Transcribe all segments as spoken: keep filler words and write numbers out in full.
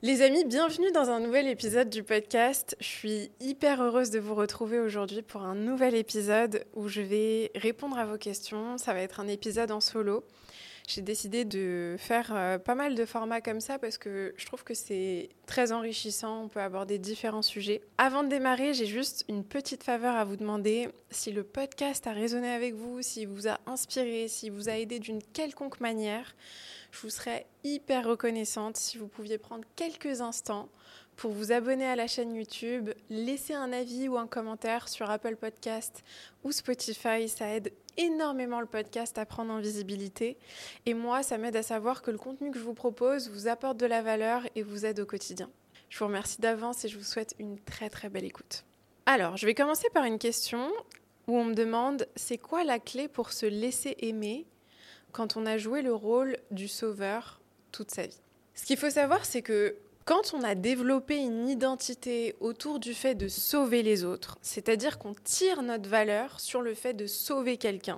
Les amis, bienvenue dans un nouvel épisode du podcast. Je suis hyper heureuse de vous retrouver aujourd'hui pour un nouvel épisode où je vais répondre à vos questions. Ça va être un épisode en solo. J'ai décidé de faire euh, pas mal de formats comme ça parce que je trouve que c'est très enrichissant. On peut aborder différents sujets. Avant de démarrer, j'ai juste une petite faveur à vous demander. Si le podcast a résonné avec vous, s'il vous a inspiré, s'il vous a aidé d'une quelconque manière, je vous serais hyper reconnaissante si vous pouviez prendre quelques instants pour vous abonner à la chaîne YouTube, laisser un avis ou un commentaire sur Apple Podcast ou Spotify. Ça aide énormément le podcast à prendre en visibilité. Et moi, ça m'aide à savoir que le contenu que je vous propose vous apporte de la valeur et vous aide au quotidien. Je vous remercie d'avance et je vous souhaite une très très belle écoute. Alors, je vais commencer par une question où on me demande « C'est quoi la clé pour se laisser aimer ?» quand on a joué le rôle du sauveur toute sa vie. Ce qu'il faut savoir, c'est que quand on a développé une identité autour du fait de sauver les autres, c'est-à-dire qu'on tire notre valeur sur le fait de sauver quelqu'un,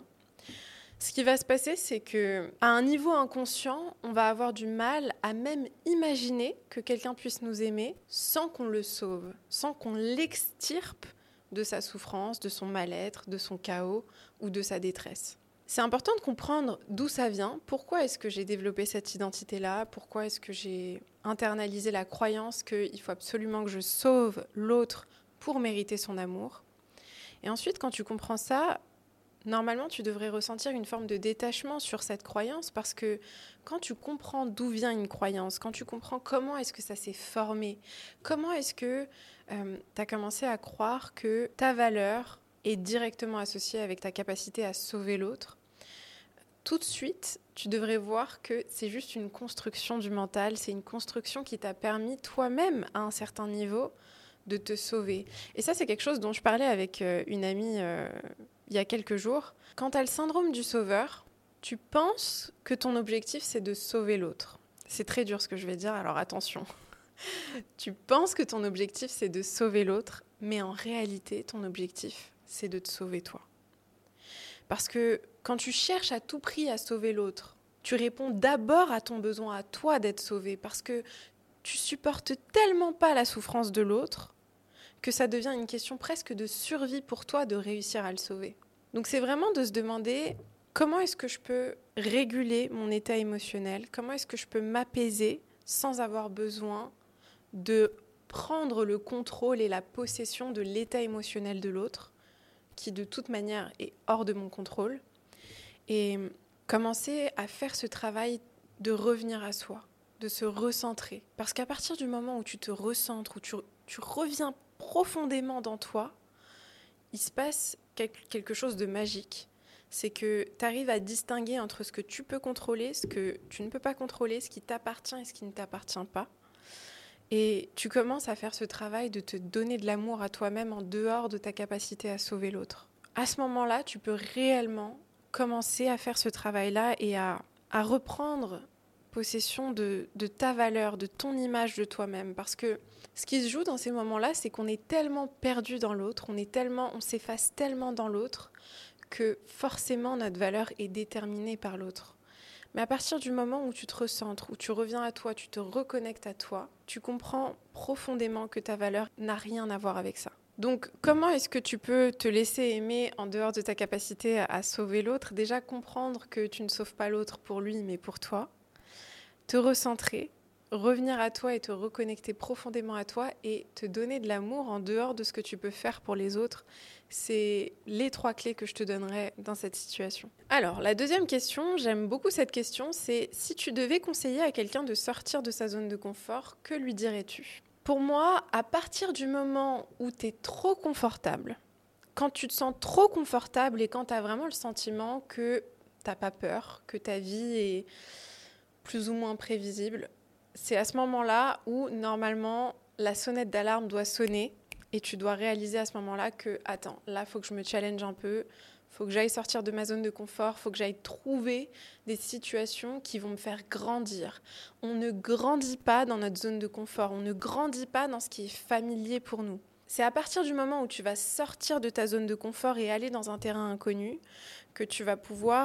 ce qui va se passer, c'est qu'à un niveau inconscient, on va avoir du mal à même imaginer que quelqu'un puisse nous aimer sans qu'on le sauve, sans qu'on l'extirpe de sa souffrance, de son mal-être, de son chaos ou de sa détresse. C'est important de comprendre d'où ça vient, pourquoi est-ce que j'ai développé cette identité-là, pourquoi est-ce que j'ai internalisé la croyance qu'il faut absolument que je sauve l'autre pour mériter son amour. Et ensuite, quand tu comprends ça, normalement, tu devrais ressentir une forme de détachement sur cette croyance parce que quand tu comprends d'où vient une croyance, quand tu comprends comment est-ce que ça s'est formé, comment est-ce que euh, tu as commencé à croire que ta valeur est directement associée avec ta capacité à sauver l'autre, tout de suite, tu devrais voir que c'est juste une construction du mental, c'est une construction qui t'a permis toi-même, à un certain niveau, de te sauver. Et ça, c'est quelque chose dont je parlais avec euh, une amie euh, il y a quelques jours. Quand tu as le syndrome du sauveur, tu penses que ton objectif, c'est de sauver l'autre. C'est très dur ce que je vais dire, alors attention. Tu penses que ton objectif, c'est de sauver l'autre, mais en réalité, ton objectif, c'est de te sauver toi. Parce que quand tu cherches à tout prix à sauver l'autre, tu réponds d'abord à ton besoin à toi d'être sauvé parce que tu supportes tellement pas la souffrance de l'autre que ça devient une question presque de survie pour toi de réussir à le sauver. Donc c'est vraiment de se demander comment est-ce que je peux réguler mon état émotionnel, comment est-ce que je peux m'apaiser sans avoir besoin de prendre le contrôle et la possession de l'état émotionnel de l'autre, qui de toute manière est hors de mon contrôle, et commencer à faire ce travail de revenir à soi, de se recentrer. Parce qu'à partir du moment où tu te recentres, où tu, tu reviens profondément dans toi, il se passe quelque chose de magique. C'est que tu arrives à distinguer entre ce que tu peux contrôler, ce que tu ne peux pas contrôler, ce qui t'appartient et ce qui ne t'appartient pas. Et tu commences à faire ce travail de te donner de l'amour à toi-même en dehors de ta capacité à sauver l'autre. À ce moment-là, tu peux réellement commencer à faire ce travail-là et à, à reprendre possession de, de ta valeur, de ton image de toi-même. Parce que ce qui se joue dans ces moments-là, c'est qu'on est tellement perdu dans l'autre, on est tellement, on s'efface tellement dans l'autre que forcément notre valeur est déterminée par l'autre. Mais à partir du moment où tu te recentres, où tu reviens à toi, tu te reconnectes à toi, tu comprends profondément que ta valeur n'a rien à voir avec ça. Donc, comment est-ce que tu peux te laisser aimer en dehors de ta capacité à sauver l'autre ? Déjà, comprendre que tu ne sauves pas l'autre pour lui, mais pour toi. Te recentrer, revenir à toi et te reconnecter profondément à toi et te donner de l'amour en dehors de ce que tu peux faire pour les autres. C'est les trois clés que je te donnerai dans cette situation. Alors, la deuxième question, j'aime beaucoup cette question, c'est si tu devais conseiller à quelqu'un de sortir de sa zone de confort, que lui dirais-tu ? Pour moi, à partir du moment où tu es trop confortable, quand tu te sens trop confortable et quand tu as vraiment le sentiment que tu n'as pas peur, que ta vie est plus ou moins prévisible, c'est à ce moment-là où, normalement, la sonnette d'alarme doit sonner et tu dois réaliser à ce moment-là que, attends, là, il faut que je me challenge un peu, il faut que j'aille sortir de ma zone de confort, il faut que j'aille trouver des situations qui vont me faire grandir. On ne grandit pas dans notre zone de confort, on ne grandit pas dans ce qui est familier pour nous. C'est à partir du moment où tu vas sortir de ta zone de confort et aller dans un terrain inconnu que tu vas pouvoir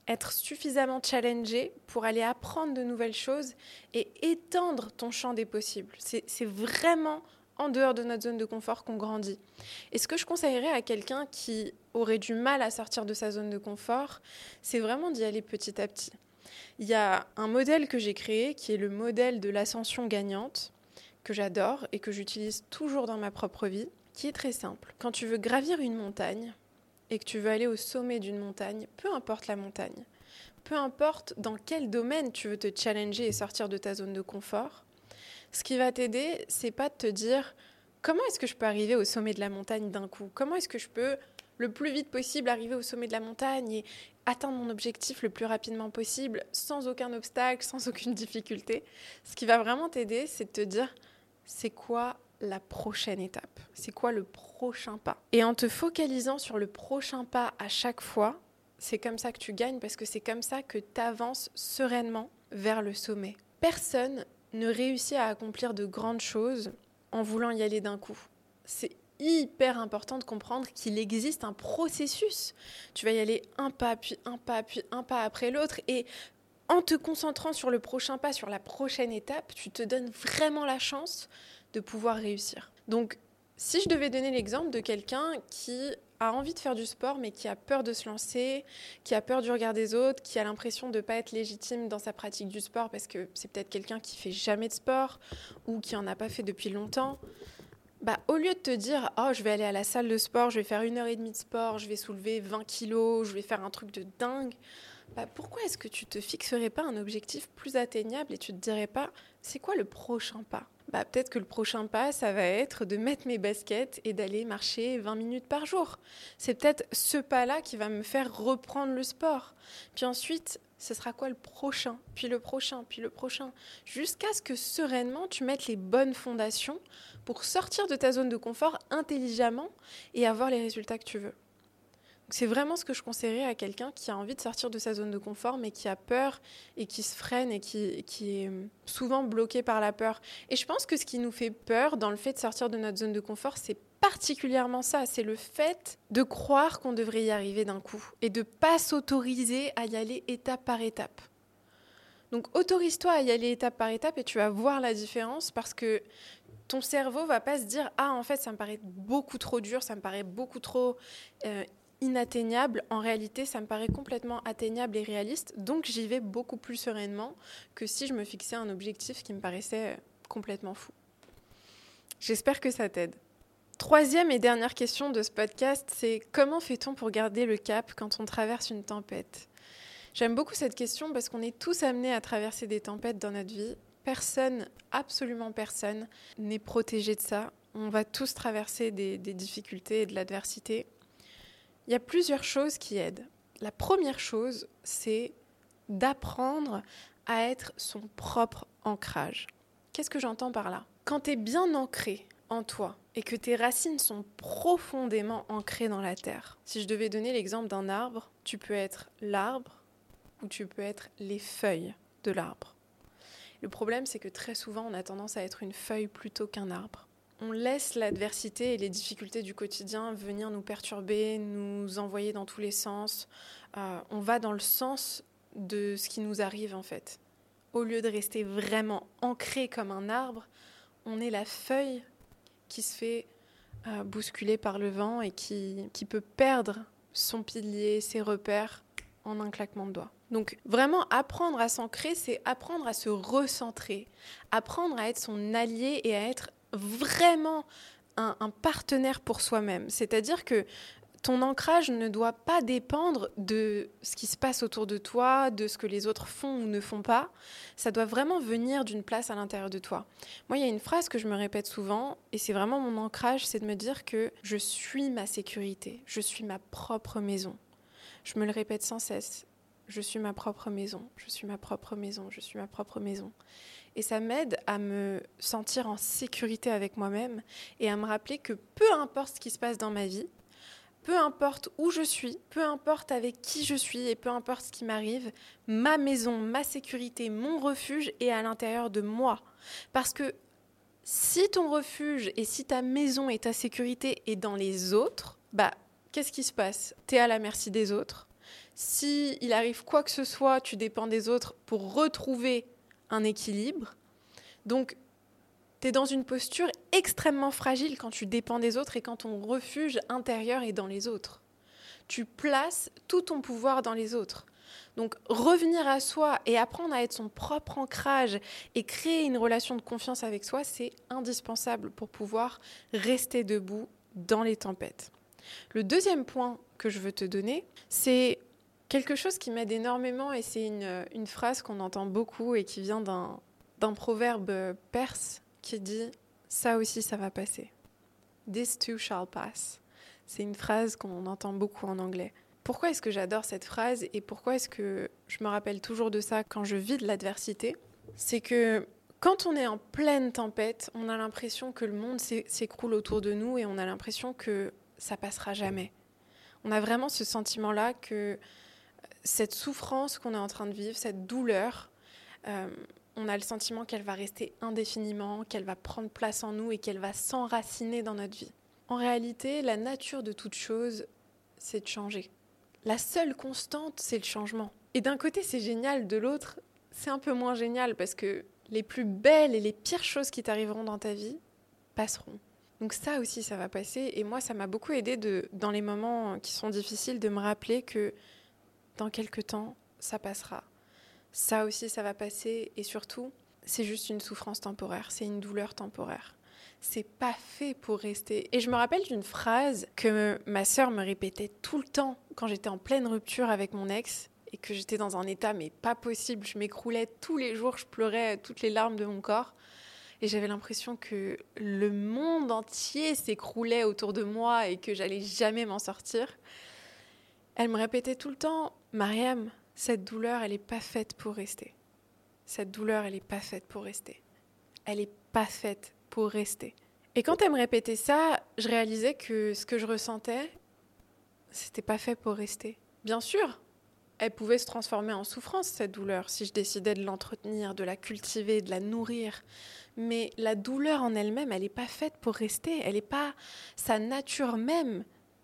être suffisamment challengé pour aller apprendre de nouvelles choses et étendre ton champ des possibles. C'est, c'est vraiment en dehors de notre zone de confort qu'on grandit. Et ce que je conseillerais à quelqu'un qui aurait du mal à sortir de sa zone de confort, c'est vraiment d'y aller petit à petit. Il y a un modèle que j'ai créé qui est le modèle de l'ascension gagnante, que j'adore et que j'utilise toujours dans ma propre vie, qui est très simple. Quand tu veux gravir une montagne et que tu veux aller au sommet d'une montagne, peu importe la montagne, peu importe dans quel domaine tu veux te challenger et sortir de ta zone de confort, ce qui va t'aider, c'est pas de te dire comment est-ce que je peux arriver au sommet de la montagne d'un coup ? Comment est-ce que je peux le plus vite possible arriver au sommet de la montagne et atteindre mon objectif le plus rapidement possible, sans aucun obstacle, sans aucune difficulté ? Ce qui va vraiment t'aider, c'est de te dire c'est quoi la prochaine étape ? C'est quoi le prochain pas ? Et en te focalisant sur le prochain pas à chaque fois, c'est comme ça que tu gagnes parce que c'est comme ça que tu avances sereinement vers le sommet. Personne ne réussit à accomplir de grandes choses en voulant y aller d'un coup. C'est hyper important de comprendre qu'il existe un processus. Tu vas y aller un pas, puis un pas, puis un pas après l'autre. Et en te concentrant sur le prochain pas, sur la prochaine étape, tu te donnes vraiment la chance de pouvoir réussir. Donc, si je devais donner l'exemple de quelqu'un qui a envie de faire du sport, mais qui a peur de se lancer, qui a peur du regard des autres, qui a l'impression de ne pas être légitime dans sa pratique du sport parce que c'est peut-être quelqu'un qui ne fait jamais de sport ou qui n'en a pas fait depuis longtemps, bah, au lieu de te dire « Oh, je vais aller à la salle de sport, je vais faire une heure et demie de sport, je vais soulever vingt kilos, je vais faire un truc de dingue », bah, pourquoi est-ce que tu ne te fixerais pas un objectif plus atteignable et tu ne te dirais pas « C'est quoi le prochain pas ?» Bah, peut-être que le prochain pas, ça va être de mettre mes baskets et d'aller marcher vingt minutes par jour. C'est peut-être ce pas-là qui va me faire reprendre le sport. Puis ensuite, ce sera quoi le prochain ? Puis le prochain, puis le prochain. Jusqu'à ce que sereinement, tu mettes les bonnes fondations pour sortir de ta zone de confort intelligemment et avoir les résultats que tu veux. C'est vraiment ce que je conseillerais à quelqu'un qui a envie de sortir de sa zone de confort, mais qui a peur et qui se freine et qui, qui est souvent bloqué par la peur. Et je pense que ce qui nous fait peur dans le fait de sortir de notre zone de confort, c'est particulièrement ça. C'est le fait de croire qu'on devrait y arriver d'un coup et de ne pas s'autoriser à y aller étape par étape. Donc autorise-toi à y aller étape par étape et tu vas voir la différence parce que ton cerveau ne va pas se dire « Ah, en fait, ça me paraît beaucoup trop dur, ça me paraît beaucoup trop... Euh, inatteignable, en réalité, ça me paraît complètement atteignable et réaliste, donc j'y vais beaucoup plus sereinement que si je me fixais un objectif qui me paraissait complètement fou. J'espère que ça t'aide. Troisième et dernière question de ce podcast, c'est comment fait-on pour garder le cap quand on traverse une tempête ? J'aime beaucoup cette question parce qu'on est tous amenés à traverser des tempêtes dans notre vie. Personne, absolument personne, n'est protégé de ça. On va tous traverser des, des difficultés et de l'adversité. Il y a plusieurs choses qui aident. La première chose, c'est d'apprendre à être son propre ancrage. Qu'est-ce que j'entends par là ? Quand tu es bien ancré en toi et que tes racines sont profondément ancrées dans la terre, si je devais donner l'exemple d'un arbre, tu peux être l'arbre ou tu peux être les feuilles de l'arbre. Le problème, c'est que très souvent, on a tendance à être une feuille plutôt qu'un arbre. On laisse l'adversité et les difficultés du quotidien venir nous perturber, nous envoyer dans tous les sens. Euh, on va dans le sens de ce qui nous arrive en fait. Au lieu de rester vraiment ancré comme un arbre, on est la feuille qui se fait euh, bousculer par le vent et qui, qui peut perdre son pilier, ses repères en un claquement de doigts. Donc vraiment apprendre à s'ancrer, c'est apprendre à se recentrer, apprendre à être son allié et à être vraiment un, un partenaire pour soi-même. C'est-à-dire que ton ancrage ne doit pas dépendre de ce qui se passe autour de toi, de ce que les autres font ou ne font pas. Ça doit vraiment venir d'une place à l'intérieur de toi. Moi, il y a une phrase que je me répète souvent, et c'est vraiment mon ancrage, c'est de me dire que je suis ma sécurité, je suis ma propre maison. Je me le répète sans cesse. Je suis ma propre maison, je suis ma propre maison, je suis ma propre maison. Et ça m'aide à me sentir en sécurité avec moi-même et à me rappeler que peu importe ce qui se passe dans ma vie, peu importe où je suis, peu importe avec qui je suis et peu importe ce qui m'arrive, ma maison, ma sécurité, mon refuge est à l'intérieur de moi. Parce que si ton refuge et si ta maison et ta sécurité est dans les autres, bah, qu'est-ce qui se passe ? T'es à la merci des autres. Si il arrive quoi que ce soit, tu dépends des autres pour retrouver un équilibre. Donc, tu es dans une posture extrêmement fragile quand tu dépends des autres et quand ton refuge intérieur est dans les autres. Tu places tout ton pouvoir dans les autres. Donc, revenir à soi et apprendre à être son propre ancrage et créer une relation de confiance avec soi, c'est indispensable pour pouvoir rester debout dans les tempêtes. Le deuxième point que je veux te donner, c'est quelque chose qui m'aide énormément et c'est une, une phrase qu'on entend beaucoup et qui vient d'un, d'un proverbe perse qui dit « ça aussi, ça va passer ». « This too shall pass ». C'est une phrase qu'on entend beaucoup en anglais. Pourquoi est-ce que j'adore cette phrase et pourquoi est-ce que je me rappelle toujours de ça quand je vis de l'adversité ? C'est que quand on est en pleine tempête, on a l'impression que le monde s'écroule autour de nous et on a l'impression que ça passera jamais. On a vraiment ce sentiment-là que cette souffrance qu'on est en train de vivre, cette douleur, euh, on a le sentiment qu'elle va rester indéfiniment, qu'elle va prendre place en nous et qu'elle va s'enraciner dans notre vie. En réalité, la nature de toute chose, c'est de changer. La seule constante, c'est le changement. Et d'un côté, c'est génial, de l'autre, c'est un peu moins génial parce que les plus belles et les pires choses qui t'arriveront dans ta vie passeront. Donc ça aussi, ça va passer. Et moi, ça m'a beaucoup aidé de, dans les moments qui sont difficiles de me rappeler que dans quelques temps, ça passera. Ça aussi, ça va passer. Et surtout, c'est juste une souffrance temporaire. C'est une douleur temporaire. C'est pas fait pour rester. Et je me rappelle d'une phrase que ma sœur me répétait tout le temps quand j'étais en pleine rupture avec mon ex et que j'étais dans un état mais pas possible. Je m'écroulais tous les jours, je pleurais toutes les larmes de mon corps. Et j'avais l'impression que le monde entier s'écroulait autour de moi et que j'allais jamais m'en sortir. Elle me répétait tout le temps, « Mariam, cette douleur, elle n'est pas faite pour rester. Cette douleur, elle n'est pas faite pour rester. Elle n'est pas faite pour rester. » Et quand elle me répétait ça, je réalisais que ce que je ressentais, c'était pas fait pour rester. Bien sûr, elle pouvait se transformer en souffrance, cette douleur, si je décidais de l'entretenir, de la cultiver, de la nourrir. Mais la douleur en elle-même, elle n'est pas faite pour rester. Elle n'est pas... Sa nature même,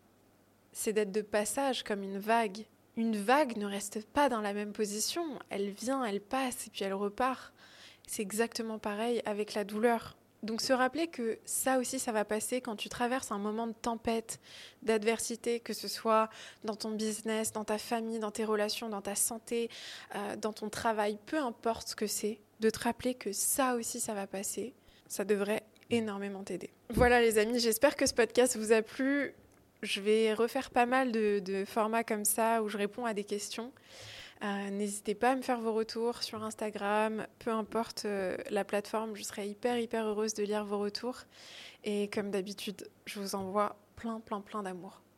c'est d'être de passage comme une vague. Une vague ne reste pas dans la même position. Elle vient, elle passe et puis elle repart. C'est exactement pareil avec la douleur. Donc se rappeler que ça aussi, ça va passer quand tu traverses un moment de tempête, d'adversité, que ce soit dans ton business, dans ta famille, dans tes relations, dans ta santé, euh, dans ton travail, peu importe ce que c'est, de te rappeler que ça aussi, ça va passer. Ça devrait énormément t'aider. Voilà les amis, j'espère que ce podcast vous a plu. Je vais refaire pas mal de, de formats comme ça où je réponds à des questions. Euh, n'hésitez pas à me faire vos retours sur Instagram, peu importe euh, la plateforme, je serai hyper hyper heureuse de lire vos retours. Et comme d'habitude, je vous envoie plein plein plein d'amour.